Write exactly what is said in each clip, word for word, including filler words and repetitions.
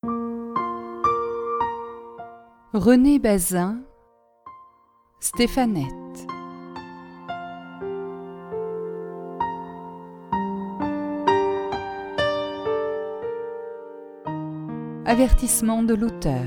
René Bazin, Stéphanette. Avertissement de l'auteur.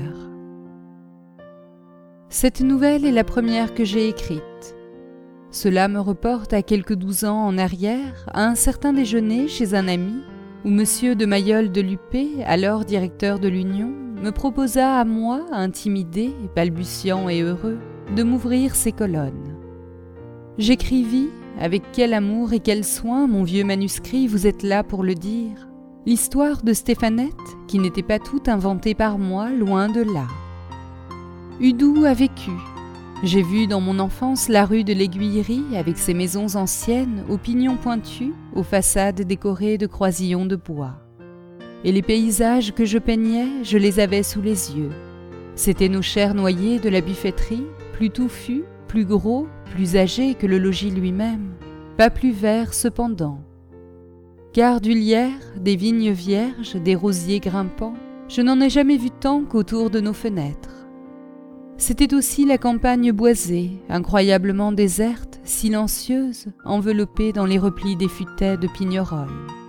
Cette nouvelle est la première que j'ai écrite. Cela me reporte à quelques douze ans en arrière, à un certain déjeuner chez un ami, où Monsieur de Mailleul de Lupé, alors directeur de l'Union, me proposa à moi, intimidé, balbutiant et heureux, de m'ouvrir ses colonnes. J'écrivis, avec quel amour et quel soin mon vieux manuscrit, vous êtes là pour le dire, l'histoire de Stéphanette, qui n'était pas toute inventée par moi, loin de là. Udou a vécu. J'ai vu dans mon enfance la rue de l'Aiguillerie avec ses maisons anciennes, aux pignons pointus, aux façades décorées de croisillons de bois. Et les paysages que je peignais, je les avais sous les yeux. C'étaient nos chers noyers de la buffetterie, plus touffus, plus gros, plus âgés que le logis lui-même, pas plus verts cependant. Car du lierre, des vignes vierges, des rosiers grimpants, je n'en ai jamais vu tant qu'autour de nos fenêtres. C'était aussi la campagne boisée, incroyablement déserte, silencieuse, enveloppée dans les replis des futaies de pignerol.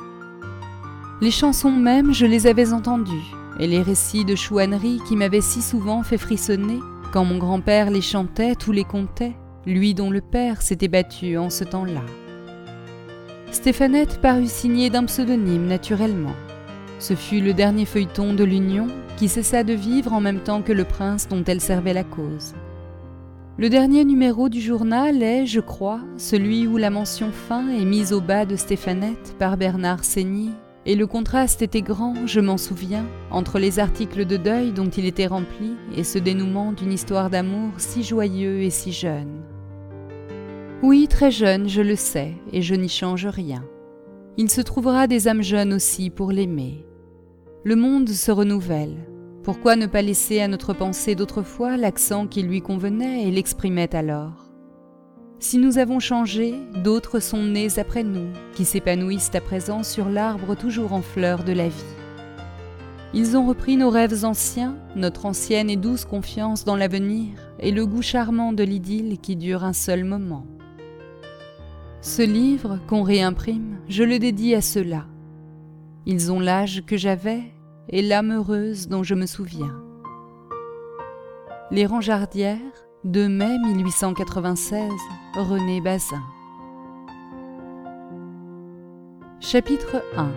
Les chansons même, je les avais entendues, et les récits de chouannerie qui m'avaient si souvent fait frissonner, quand mon grand-père les chantait, tous les contait, lui dont le père s'était battu en ce temps-là. Stéphanette parut signée d'un pseudonyme naturellement. Ce fut le dernier feuilleton de l'Union qui cessa de vivre en même temps que le prince dont elle servait la cause. Le dernier numéro du journal est, je crois, celui où la mention fin est mise au bas de Stéphanette par Bernard Seigny, et le contraste était grand, je m'en souviens, entre les articles de deuil dont il était rempli et ce dénouement d'une histoire d'amour si joyeux et si jeune. Oui, très jeune, je le sais, et je n'y change rien. Il se trouvera des âmes jeunes aussi pour l'aimer. Le monde se renouvelle. Pourquoi ne pas laisser à notre pensée d'autrefois l'accent qui lui convenait et l'exprimait alors ? Si nous avons changé, d'autres sont nés après nous, qui s'épanouissent à présent sur l'arbre toujours en fleurs de la vie. Ils ont repris nos rêves anciens, notre ancienne et douce confiance dans l'avenir, et le goût charmant de l'idylle qui dure un seul moment. Ce livre, qu'on réimprime, je le dédie à ceux-là. Ils ont l'âge que j'avais et l'âme heureuse dont je me souviens. Les Ranjardières, deux mai mille huit cent quatre-vingt-seize, René Bazin. Chapitre un.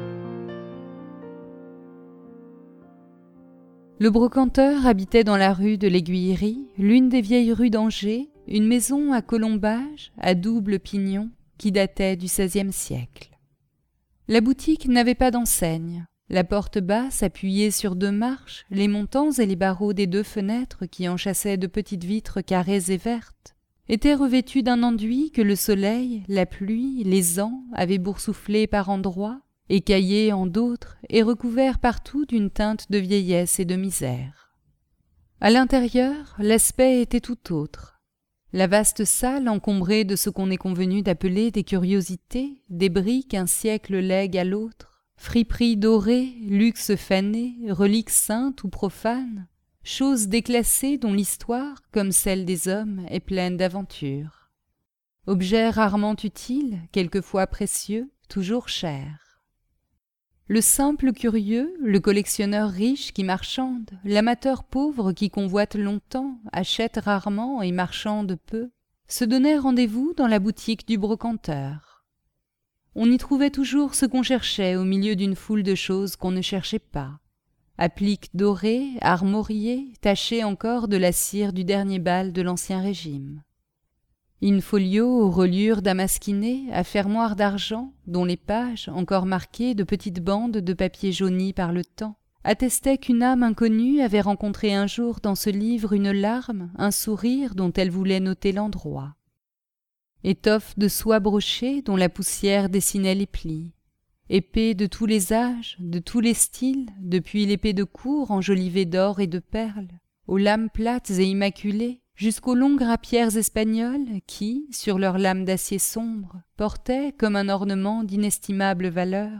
Le brocanteur habitait dans la rue de l'Aiguillerie, l'une des vieilles rues d'Angers, une maison à colombages, à double pignon, qui datait du seizième siècle. La boutique n'avait pas d'enseigne. La porte basse, appuyée sur deux marches, les montants et les barreaux des deux fenêtres qui enchâssaient de petites vitres carrées et vertes, étaient revêtus d'un enduit que le soleil, la pluie, les ans avaient boursouflé par endroits, écaillé en d'autres et recouvert partout d'une teinte de vieillesse et de misère. À l'intérieur, l'aspect était tout autre. La vaste salle, encombrée de ce qu'on est convenu d'appeler des curiosités, des briques qu'un siècle lègue à l'autre, friperies dorées, luxe fané, reliques saintes ou profanes, choses déclassées dont l'histoire, comme celle des hommes, est pleine d'aventures. Objets rarement utiles, quelquefois précieux, toujours chers. Le simple curieux, le collectionneur riche qui marchande, l'amateur pauvre qui convoite longtemps, achète rarement et marchande peu, se donnaient rendez-vous dans la boutique du brocanteur. On y trouvait toujours ce qu'on cherchait au milieu d'une foule de choses qu'on ne cherchait pas. Appliques dorées, armoriées, tachées encore de la cire du dernier bal de l'Ancien Régime. In-folio aux reliures damasquinées, à fermoirs d'argent, dont les pages, encore marquées de petites bandes de papier jauni par le temps, attestaient qu'une âme inconnue avait rencontré un jour dans ce livre une larme, un sourire dont elle voulait noter l'endroit. Étoffes de soie brochée dont la poussière dessinait les plis. Épées de tous les âges, de tous les styles, depuis l'épée de cour enjolivée d'or et de perles, aux lames plates et immaculées, jusqu'aux longues rapières espagnoles qui, sur leurs lames d'acier sombre, portaient, comme un ornement d'inestimable valeur,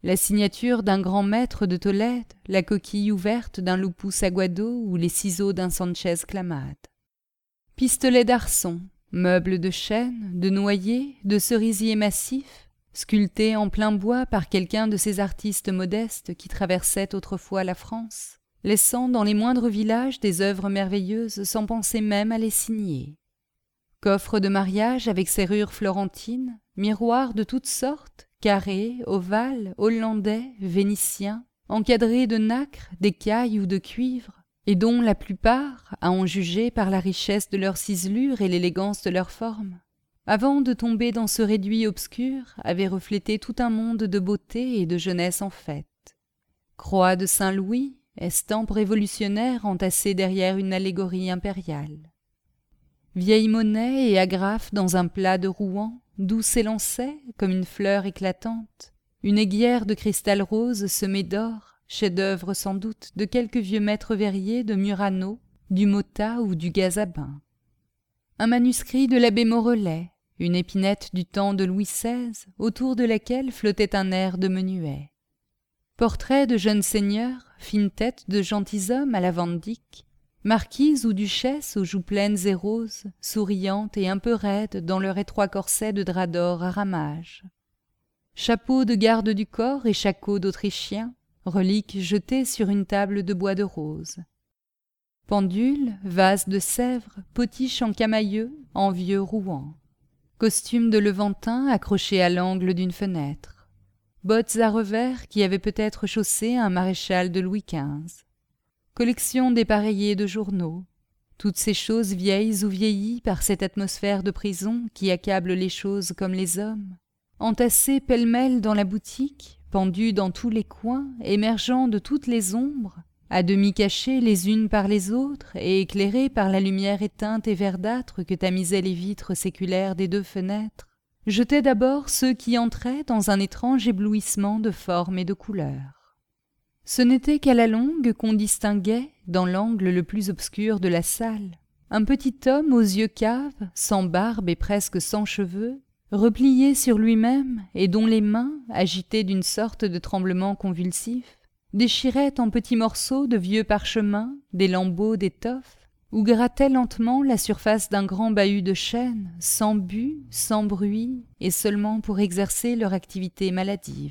la signature d'un grand maître de Tolède, la coquille ouverte d'un Lupus Aguado ou les ciseaux d'un Sanchez Clamade. Pistolets d'arçon, meubles de chêne, de noyer, de cerisier massif, sculptés en plein bois par quelqu'un de ces artistes modestes qui traversaient autrefois la France, laissant dans les moindres villages des œuvres merveilleuses sans penser même à les signer. Coffres de mariage avec serrures florentines, miroirs de toutes sortes, carrés, ovales, hollandais, vénitiens, encadrés de nacre, d'écailles ou de cuivre, et dont la plupart, à en juger par la richesse de leur ciselure et l'élégance de leur forme, avant de tomber dans ce réduit obscur, avaient reflété tout un monde de beauté et de jeunesse en fête. Croix de Saint-Louis, estampe révolutionnaire entassée derrière une allégorie impériale. Vieille monnaie et agrafe dans un plat de Rouen, d'où s'élançait, comme une fleur éclatante, une aiguière de cristal rose semée d'or, chef-d'œuvre sans doute de quelque vieux maître verrier de Murano, du Mota ou du Gazabin. Un manuscrit de l'abbé Morellet, une épinette du temps de Louis seize, autour de laquelle flottait un air de menuet. Portraits de jeunes seigneurs, fines têtes de gentilshommes à la Van Dyck, marquises ou duchesses aux joues pleines et roses, souriantes et un peu raides dans leur étroit corset de drap d'or à ramages. Chapeaux de garde du corps et shakos d'Autrichiens, reliques jetées sur une table de bois de rose. Pendules, vases de Sèvres, potiches en camailleux, en vieux Rouen. Costumes de Levantin accrochés à l'angle d'une fenêtre. Bottes à revers qui avaient peut-être chaussé un maréchal de Louis quinze. Collection dépareillée de journaux. Toutes ces choses vieilles ou vieillies par cette atmosphère de prison qui accable les choses comme les hommes, entassées pêle-mêle dans la boutique, pendues dans tous les coins, émergeant de toutes les ombres, à demi cachées les unes par les autres et éclairées par la lumière éteinte et verdâtre que tamisaient les vitres séculaires des deux fenêtres, jetaient d'abord ceux qui entraient dans un étrange éblouissement de formes et de couleurs. Ce n'était qu'à la longue qu'on distinguait, dans l'angle le plus obscur de la salle, un petit homme aux yeux caves, sans barbe et presque sans cheveux, replié sur lui-même et dont les mains, agitées d'une sorte de tremblement convulsif, déchiraient en petits morceaux de vieux parchemins, des lambeaux d'étoffe, ou grattaient lentement la surface d'un grand bahut de chêne, sans but, sans bruit, et seulement pour exercer leur activité maladive.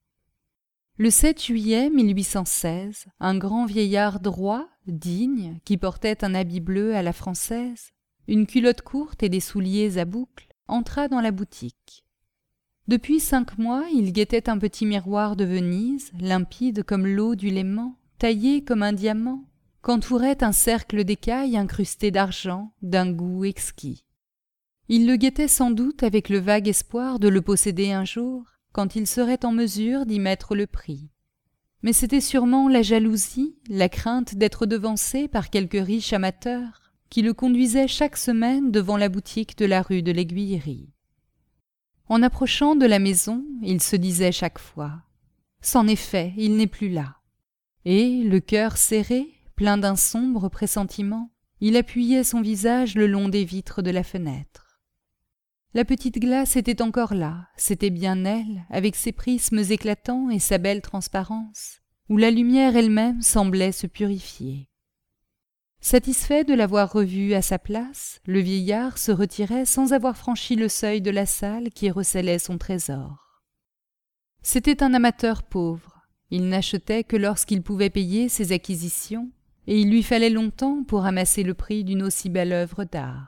Le sept juillet mille huit cent seize, un grand vieillard droit, digne, qui portait un habit bleu à la française, une culotte courte et des souliers à boucles, entra dans la boutique. Depuis cinq mois, il guettait un petit miroir de Venise, limpide comme l'eau du Léman, taillé comme un diamant, qu'entourait un cercle d'écailles incrusté d'argent, d'un goût exquis. Il le guettait sans doute avec le vague espoir de le posséder un jour, quand il serait en mesure d'y mettre le prix. Mais c'était sûrement la jalousie, la crainte d'être devancé par quelque riche amateur, qui le conduisait chaque semaine devant la boutique de la rue de l'Aiguillerie. En approchant de la maison, il se disait chaque fois « C'en est fait, il n'est plus là ». Et, le cœur serré, plein d'un sombre pressentiment, il appuyait son visage le long des vitres de la fenêtre. La petite glace était encore là, c'était bien elle, avec ses prismes éclatants et sa belle transparence, où la lumière elle-même semblait se purifier. Satisfait de l'avoir revue à sa place, le vieillard se retirait sans avoir franchi le seuil de la salle qui recelait son trésor. C'était un amateur pauvre, il n'achetait que lorsqu'il pouvait payer ses acquisitions, et il lui fallait longtemps pour amasser le prix d'une aussi belle œuvre d'art.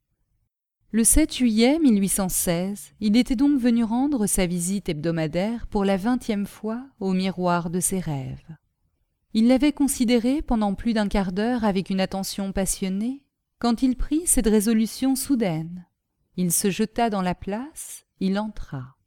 Le sept juillet mille huit cent seize, il était donc venu rendre sa visite hebdomadaire pour la vingtième fois au miroir de ses rêves. Il l'avait considéré pendant plus d'un quart d'heure avec une attention passionnée, quand il prit cette résolution soudaine. Il se jeta dans la place, il entra.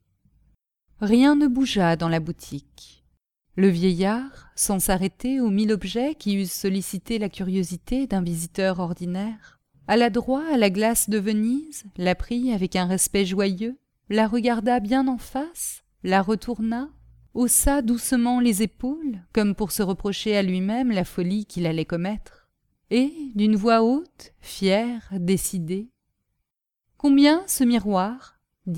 Rien ne bougea dans la boutique. Le vieillard, sans s'arrêter aux mille objets qui eussent sollicité la curiosité d'un visiteur ordinaire, alla droit à la glace de Venise, la prit avec un respect joyeux, la regarda bien en face, la retourna, haussa doucement les épaules, comme pour se reprocher à lui-même la folie qu'il allait commettre, et, d'une voix haute, fière, décidée, « Combien ce miroir ?»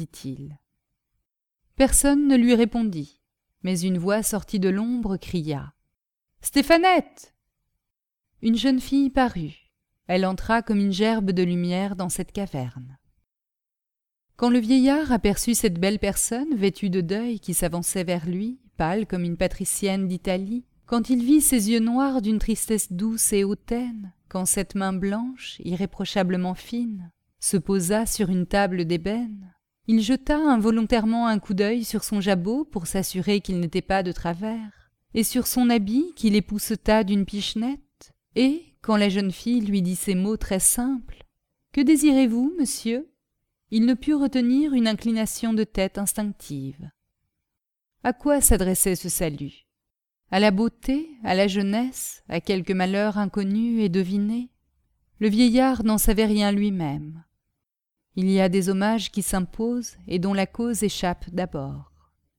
dit-il. Personne ne lui répondit. Mais une voix sortie de l'ombre cria « Stéphanette !» Une jeune fille parut. Elle entra comme une gerbe de lumière dans cette caverne. Quand le vieillard aperçut cette belle personne vêtue de deuil qui s'avançait vers lui, pâle comme une patricienne d'Italie, quand il vit ses yeux noirs d'une tristesse douce et hautaine, quand cette main blanche, irréprochablement fine, se posa sur une table d'ébène, il jeta involontairement un coup d'œil sur son jabot pour s'assurer qu'il n'était pas de travers, et sur son habit qu'il épousseta d'une pichenette, et, quand la jeune fille lui dit ces mots très simples, « Que désirez-vous, monsieur ?» il ne put retenir une inclination de tête instinctive. À quoi s'adressait ce salut? À la beauté, à la jeunesse, à quelque malheur inconnu et deviné? Le vieillard n'en savait rien lui-même. Il y a des hommages qui s'imposent et dont la cause échappe d'abord.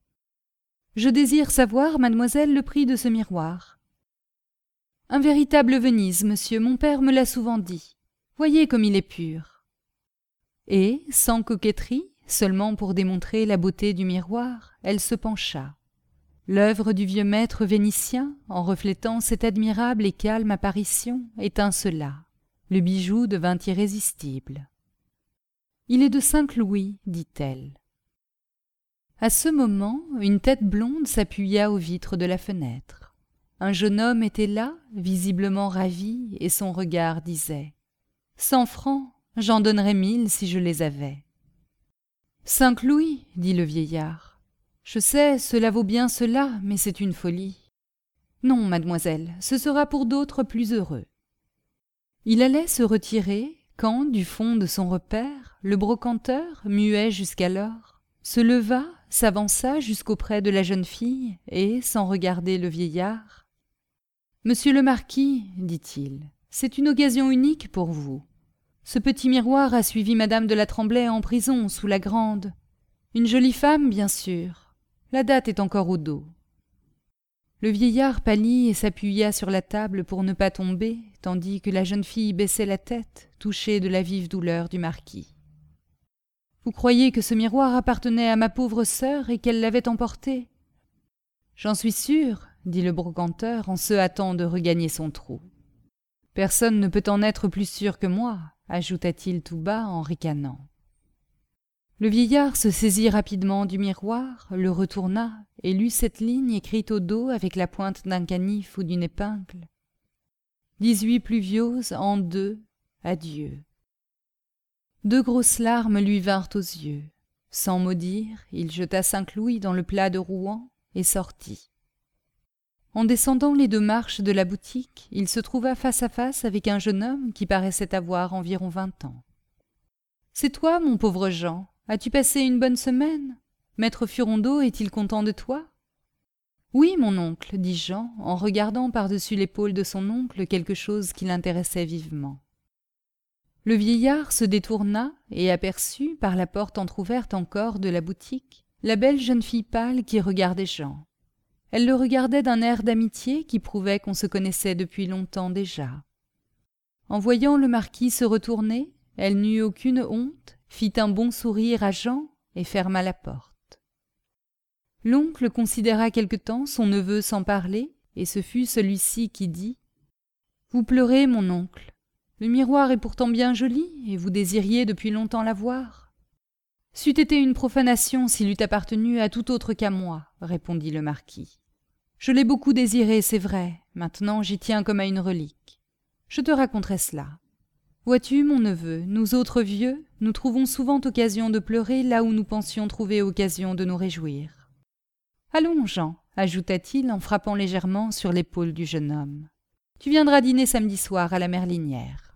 « Je désire savoir, mademoiselle, le prix de ce miroir. »« Un véritable Venise, monsieur, mon père me l'a souvent dit. Voyez comme il est pur. » Et, sans coquetterie, seulement pour démontrer la beauté du miroir, elle se pencha. L'œuvre du vieux maître vénitien, en reflétant cette admirable et calme apparition, étincela. Le bijou devint irrésistible. « Il est de cinq louis, dit-elle. » À ce moment, une tête blonde s'appuya aux vitres de la fenêtre. Un jeune homme était là, visiblement ravi, et son regard disait « Cent francs, j'en donnerais mille si je les avais. »« Cinq louis, dit le vieillard. Je sais, cela vaut bien cela, mais c'est une folie. Non, mademoiselle, ce sera pour d'autres plus heureux. » Il allait se retirer quand, du fond de son repaire, le brocanteur, muet jusqu'alors, se leva, s'avança jusqu'auprès de la jeune fille et, sans regarder le vieillard, « Monsieur le marquis, dit-il, c'est une occasion unique pour vous. Ce petit miroir a suivi madame de la Tremblay en prison sous la Grande. Une jolie femme, bien sûr. La date est encore au dos. » Le vieillard pâlit et s'appuya sur la table pour ne pas tomber, tandis que la jeune fille baissait la tête, touchée de la vive douleur du marquis. « Vous croyez que ce miroir appartenait à ma pauvre sœur et qu'elle l'avait emporté ? » ?»« J'en suis sûr, » dit le brocanteur en se hâtant de regagner son trou. « Personne ne peut en être plus sûr que moi, » ajouta-t-il tout bas en ricanant. Le vieillard se saisit rapidement du miroir, le retourna et lut cette ligne écrite au dos avec la pointe d'un canif ou d'une épingle. « dix-huit pluvioses en deux, adieu. » Deux grosses larmes lui vinrent aux yeux. Sans mot dire, il jeta cinq louis dans le plat de Rouen et sortit. En descendant les deux marches de la boutique, il se trouva face à face avec un jeune homme qui paraissait avoir environ vingt ans. « C'est toi, mon pauvre Jean. As-tu passé une bonne semaine? Maître Furondeau est-il content de toi ?»« Oui, mon oncle, dit Jean, en regardant par-dessus l'épaule de son oncle quelque chose qui l'intéressait vivement. Le vieillard se détourna et aperçut, par la porte entr'ouverte encore de la boutique, la belle jeune fille pâle qui regardait Jean. Elle le regardait d'un air d'amitié qui prouvait qu'on se connaissait depuis longtemps déjà. En voyant le marquis se retourner, elle n'eut aucune honte, fit un bon sourire à Jean et ferma la porte. L'oncle considéra quelque temps son neveu sans parler, et ce fut celui-ci qui dit « Vous pleurez, mon oncle. Le miroir est pourtant bien joli, et vous désiriez depuis longtemps la voir. »« C'eût été une profanation s'il eût appartenu à tout autre qu'à moi, » répondit le marquis. « Je l'ai beaucoup désiré, c'est vrai, maintenant j'y tiens comme à une relique. Je te raconterai cela. Vois-tu, mon neveu, nous autres vieux, nous trouvons souvent occasion de pleurer là où nous pensions trouver occasion de nous réjouir. Allons, Jean, ajouta-t-il en frappant légèrement sur l'épaule du jeune homme. Tu viendras dîner samedi soir à la Merlinière.